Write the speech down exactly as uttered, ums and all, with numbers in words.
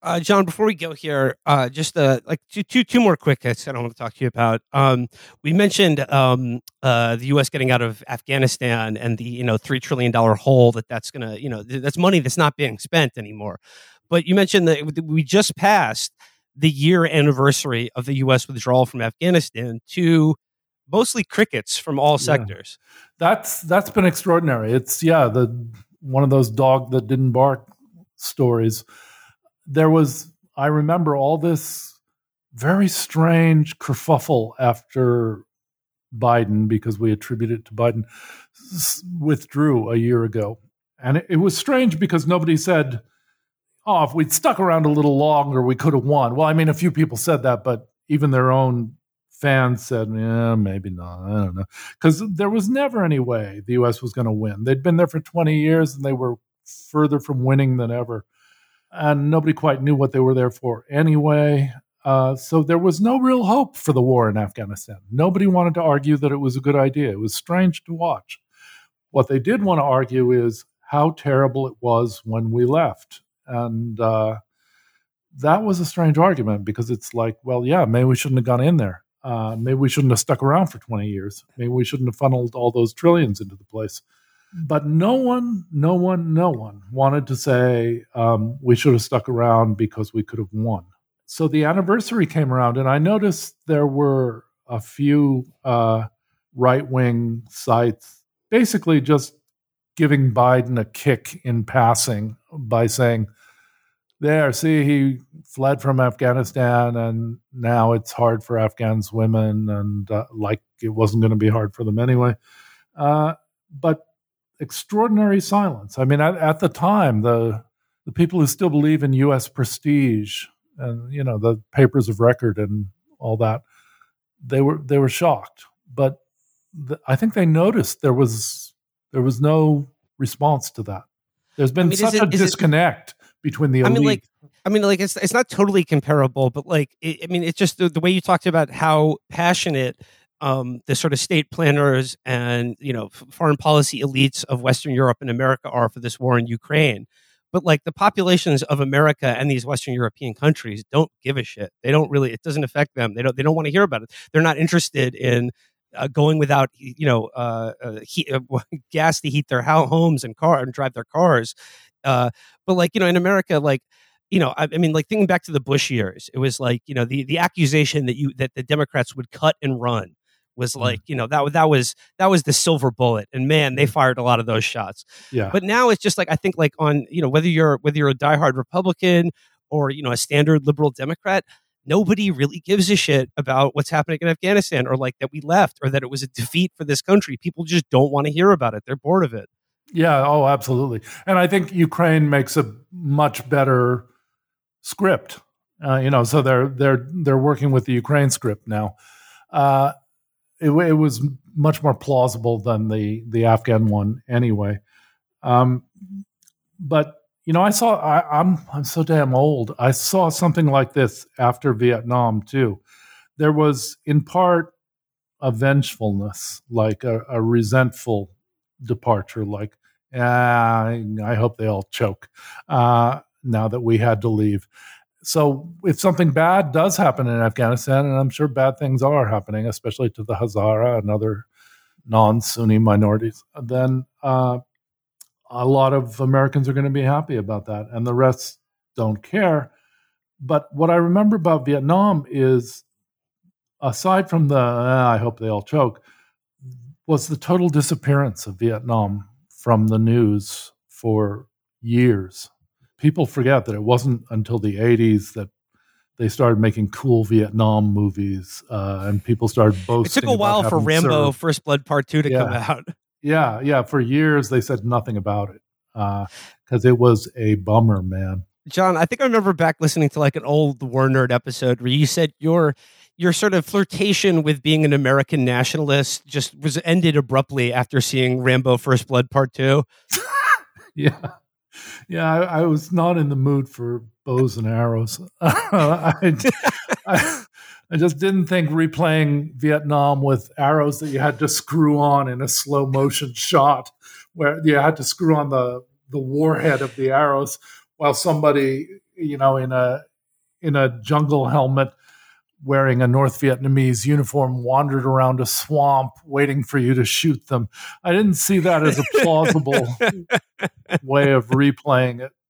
Uh, John, before we go here, uh, just uh, like two, two, two more quick hits that I want to talk to you about. Um, we mentioned um, uh, the U S getting out of Afghanistan and the you know three trillion dollar hole that that's gonna you know th- that's money that's not being spent anymore. But you mentioned that we just passed the year anniversary of the U S withdrawal from Afghanistan to mostly crickets from all Yeah. sectors. That's that's been extraordinary. It's yeah, the one of those dog that didn't bark stories. There was, I remember all this very strange kerfuffle after Biden, because we attribute it to Biden, s- withdrew a year ago. And it, it was strange because nobody said, oh, if we'd stuck around a little longer, we could have won. Well, I mean, a few people said that, but even their own fans said, yeah, maybe not. I don't know. Because there was never any way the U S was going to win. They'd been there for twenty years and they were further from winning than ever. And nobody quite knew what they were there for anyway. Uh, so there was no real hope for the war in Afghanistan. Nobody wanted to argue that it was a good idea. It was strange to watch. What they did want to argue is how terrible it was when we left. And uh, that was a strange argument because it's like, well, yeah, maybe we shouldn't have gone in there. Uh, maybe we shouldn't have stuck around for twenty years. Maybe we shouldn't have funneled all those trillions into the place. But no one, no one, no one wanted to say um, we should have stuck around because we could have won. So the anniversary came around, and I noticed there were a few uh, right-wing sites basically just giving Biden a kick in passing by saying, there, see, he fled from Afghanistan, and now it's hard for Afghans women, and uh, like it wasn't going to be hard for them anyway. Uh, but extraordinary silence. I mean, at, at the time, the the people who still believe in U S prestige and you know the papers of record and all that, they were they were shocked. But the, I think they noticed there was there was no response to that. There's been I mean, is such it a is it? disconnect between the I mean, elite. like, I mean, like it's it's not totally comparable, but like, it, I mean, it's just the, the way you talked about how passionate um, the sort of state planners and you know f- foreign policy elites of Western Europe and America are for this war in Ukraine. But like the populations of America and these Western European countries don't give a shit. They don't really. It doesn't affect them. They don't. They don't want to hear about it. They're not interested in uh, going without you know uh, uh, heat, uh, gas to heat their ho- homes and car and drive their cars. Uh, but like you know, in America, like you know, I, I mean, like thinking back to the Bush years, it was like you know the the accusation that you that the Democrats would cut and run was like you know that that was that was the silver bullet, and man, they fired a lot of those shots. Yeah. But now it's just like I think like on you know whether you're whether you're a diehard Republican or you know a standard liberal Democrat. Nobody really gives a shit about what's happening in Afghanistan or like that we left or that it was a defeat for this country. People just don't want to hear about it. They're bored of it. Yeah, oh, absolutely. And I think Ukraine makes a much better script. Uh, you know, so they're they're they're working with the Ukraine script now. Uh, it, it was much more plausible than the the Afghan one, anyway. Um, but you know, I saw. I, I'm I'm so damn old. I saw something like this after Vietnam too. There was, in part, a vengefulness, like a, a resentful departure, like, ah, I hope they all choke uh, now that we had to leave. So if something bad does happen in Afghanistan, and I'm sure bad things are happening, especially to the Hazara and other non-Sunni minorities, then uh, a lot of Americans are going to be happy about that, and the rest don't care. But what I remember about Vietnam is, aside from the, ah, I hope they all choke, was the total disappearance of Vietnam from the news for years. People forget that it wasn't until the eighties that they started making cool Vietnam movies, uh, and people started It took boasting a about while for having Rambo served. First Blood Part Two to come Yeah, out. yeah, yeah. For years, they said nothing about it because uh, it was a bummer, man. John, I think I remember back listening to like an old War Nerd episode where you said your your sort of flirtation with being an American nationalist just was ended abruptly after seeing Rambo First Blood Part Two. Yeah, yeah. I, I was not in the mood for bows and arrows. I, I, I just didn't think replaying Vietnam with arrows that you had to screw on in a slow motion shot, where you had to screw on the the warhead of the arrows while somebody you know, in a in a jungle helmet, wearing a North Vietnamese uniform, wandered around a swamp waiting for you to shoot them. I didn't see that as a plausible way of replaying it.